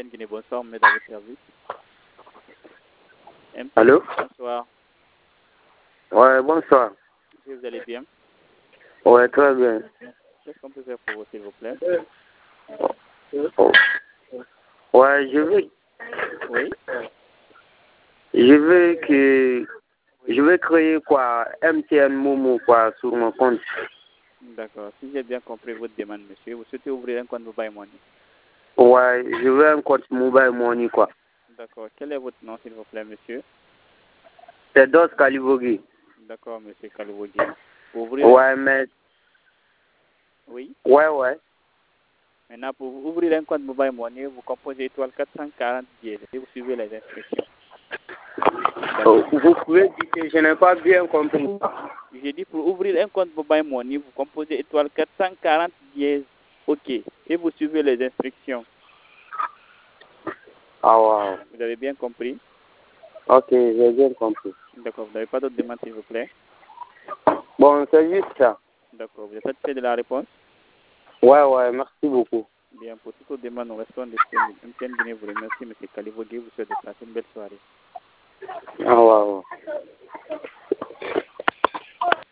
MTN Guinée, bonsoir, mais dans votre service. MTN, Allô? bonsoir. Ouais, bonsoir. Vous allez bien? Ouais, très bien. Qu'est-ce qu'on peut faire pour vous, s'il vous plaît? Ouais, Oui? je veux créer quoi, MTN Momo quoi, sur mon compte. D'accord. Si j'ai bien compris votre demande, monsieur, vous souhaitez ouvrir un compte Mobile Money. Ouais, je veux un compte Mobile Money quoi. D'accord. Quel est votre nom, s'il vous plaît, monsieur? C'est Dos Kalivogi. D'accord, monsieur Kalouogui. Ouais, mais... Oui? Ouais. Maintenant, pour ouvrir un compte Mobile Money, vous composez étoile 440 dièse et vous suivez les instructions. Vous pouvez dire que je n'ai pas bien compris. J'ai dit pour ouvrir un compte Mobile Money, vous composez étoile 440 dièse OK et vous suivez les instructions. Ah ouais. Vous avez bien compris? Ok, j'ai bien compris. D'accord. Vous n'avez pas d'autres demandes, s'il vous plaît? Bon, c'est juste ça. D'accord. Vous êtes satisfait de la réponse? Ouais, merci beaucoup. Bien, pour toutes vos demandes, nous restons disponibles. MTN Guinée vous remercie, M. Kalivogué. Vous souhaite de passer une belle soirée. Ah ouais.